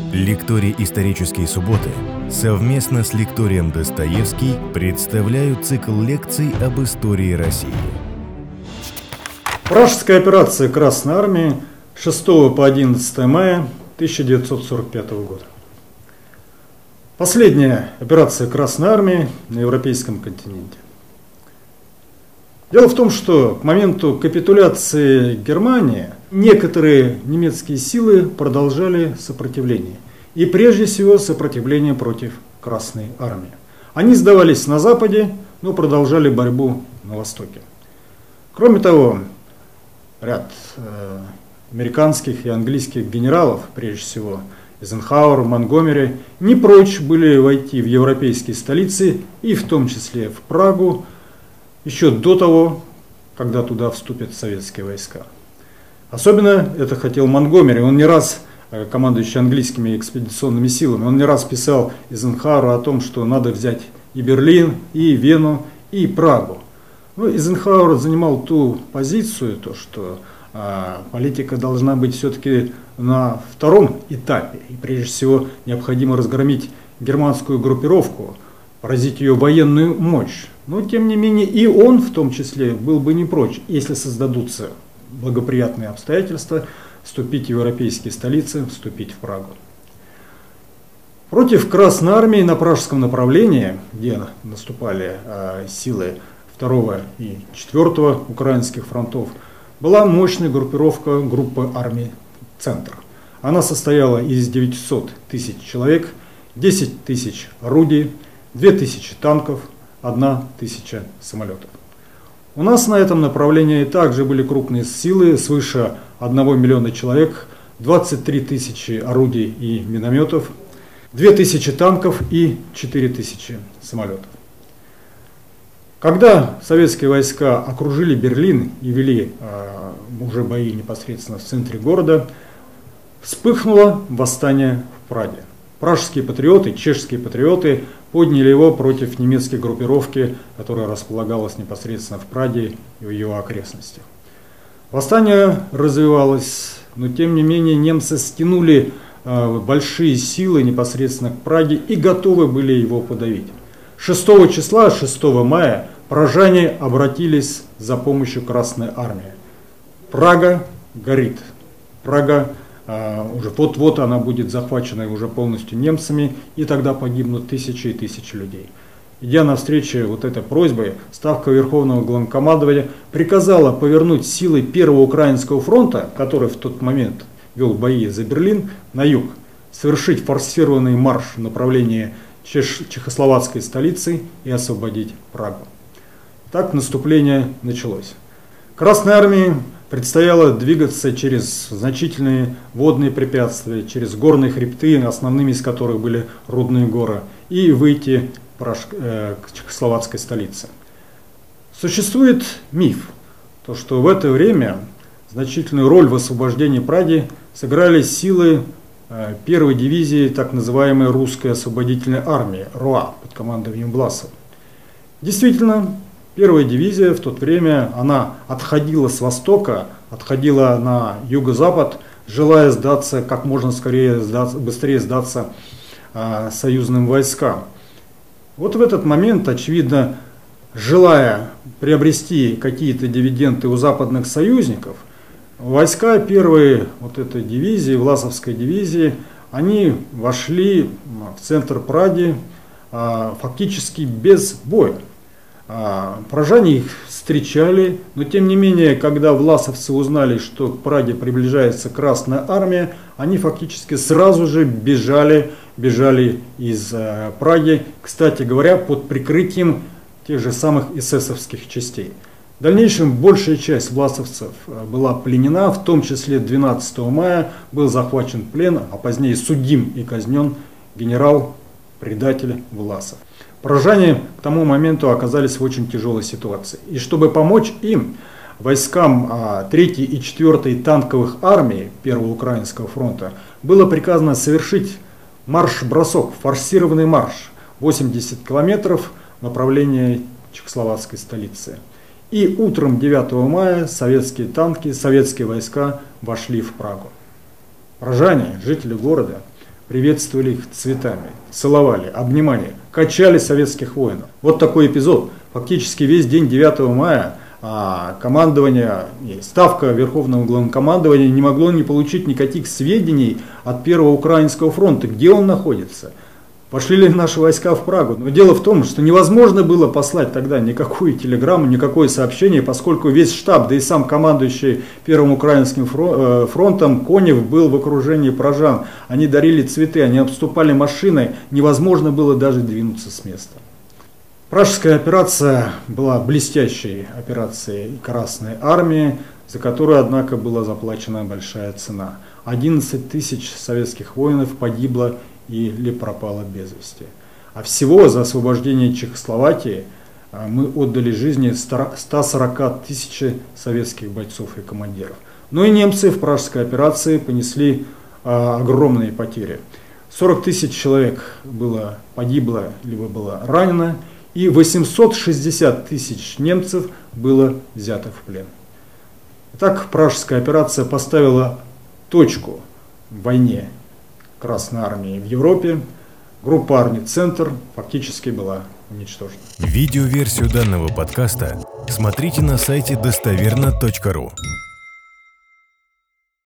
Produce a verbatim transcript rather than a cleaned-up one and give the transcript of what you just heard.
Лекторий «Исторические субботы» совместно с лекторием Достоевский представляют цикл лекций об истории России. Пражская операция Красной Армии с шестого по одиннадцатое мая тысяча девятьсот сорок пятого года. Последняя операция Красной Армии на европейском континенте. Дело в том, что к моменту капитуляции Германии некоторые немецкие силы продолжали сопротивление. И прежде всего сопротивление против Красной Армии. Они сдавались на Западе, но продолжали борьбу на Востоке. Кроме того, ряд э, американских и английских генералов, прежде всего Эйзенхауэр, Монгомери, не прочь были войти в европейские столицы, и в том числе в Прагу, еще до того, когда туда вступят советские войска. Особенно это хотел Монгомери. Он не раз, командующий английскими экспедиционными силами, он не раз писал Эйзенхауэру о том, что надо взять и Берлин, и Вену, и Прагу. Но Эйзенхауэр занимал ту позицию, то, что а, политика должна быть все-таки на втором этапе. И прежде всего необходимо разгромить германскую группировку, поразить ее военную мощь. Но, тем не менее, и он в том числе был бы не прочь, если создадутся благоприятные обстоятельства, вступить в европейские столицы, вступить в Прагу. Против Красной Армии на Пражском направлении, где наступали э, силы второго и четвёртого украинских фронтов, была мощная группировка группы армий «Центр». Она состояла из девятисот тысяч человек, десять тысяч орудий, две тысячи танков, одна тысяча самолетов. У нас на этом направлении также были крупные силы, свыше одного миллиона человек, двадцать три тысячи орудий и минометов, две тысячи танков и четыре тысячи самолетов. Когда советские войска окружили Берлин и вели э, уже бои непосредственно в центре города, вспыхнуло восстание в Праге. Пражские патриоты, чешские патриоты подняли его против немецкой группировки, которая располагалась непосредственно в Праге и в ее окрестностях. Восстание развивалось, но тем не менее немцы стянули э, большие силы непосредственно к Праге и готовы были его подавить. шестого числа, шестого мая, пражане обратились за помощью Красной Армии. Прага горит. Прага Uh, уже вот-вот она будет захвачена уже полностью немцами, и тогда погибнут тысячи и тысячи людей. Идя навстречу вот этой просьбе, Ставка Верховного Главнокомандования приказала повернуть силы Первого Украинского фронта, который в тот момент вел бои за Берлин, на юг, совершить форсированный марш в направлении чеш- чехословацкой столицы и освободить Прагу. Так наступление началось. Красной армии предстояло двигаться через значительные водные препятствия, через горные хребты, основными из которых были Рудные горы, и выйти к чехословацкой столице. Существует миф, то, что в это время значительную роль в освобождении Праги сыграли силы первой дивизии так называемой русской освободительной армии РОА под командованием Власова. Действительно, первая дивизия в то время, она отходила с востока, отходила на юго-запад, желая сдаться, как можно скорее, сдаться, быстрее сдаться э, союзным войскам. Вот в этот момент, очевидно, желая приобрести какие-то дивиденды у западных союзников, войска первой вот этой дивизии, Власовской дивизии, они вошли в центр Праги э, фактически без боя. Пражане их встречали, но тем не менее, когда власовцы узнали, что к Праге приближается Красная Армия, они фактически сразу же бежали, бежали из э, Праги, кстати говоря, под прикрытием тех же самых эсэсовских частей. В дальнейшем большая часть власовцев была пленена, в том числе двенадцатого мая был захвачен плен, а позднее судим и казнен генерал-предатель Власов. Пражане к тому моменту оказались в очень тяжелой ситуации. И чтобы помочь им, войскам третьей и четвёртой танковых армий Первого Украинского фронта было приказано совершить марш-бросок, форсированный марш восемьдесят километров в направлении чехословацкой столицы. И утром девятого мая советские танки, советские войска вошли в Прагу. Пражане, жители города, приветствовали их цветами, целовали, обнимали, качали советских воинов. Вот такой эпизод. Фактически весь день девятого мая а командование, ставка Верховного Главнокомандования не могло не получить никаких сведений от Первого Украинского фронта, где он находится. Пошли ли наши войска в Прагу? Но дело в том, что невозможно было послать тогда никакую телеграмму, никакое сообщение, поскольку весь штаб, да и сам командующий Первым Украинским фронтом Конев был в окружении пражан. Они дарили цветы, они обступали машиной, невозможно было даже двинуться с места. Пражская операция была блестящей операцией Красной Армии, за которую, однако, была заплачена большая цена. одиннадцать тысяч советских воинов погибло или пропало без вести. А всего за освобождение Чехословакии мы отдали жизни ста сорока тысяч советских бойцов и командиров. Но и немцы в Пражской операции понесли огромные потери. сорок тысяч человек было погибло, либо было ранено, и восемьсот шестьдесят тысяч немцев было взято в плен. Так Пражская операция поставила точку в войне Красной Армии в Европе. Группа армий «Центр» фактически была уничтожена. Видеоверсию данного подкаста смотрите на сайте достоверно точка ру.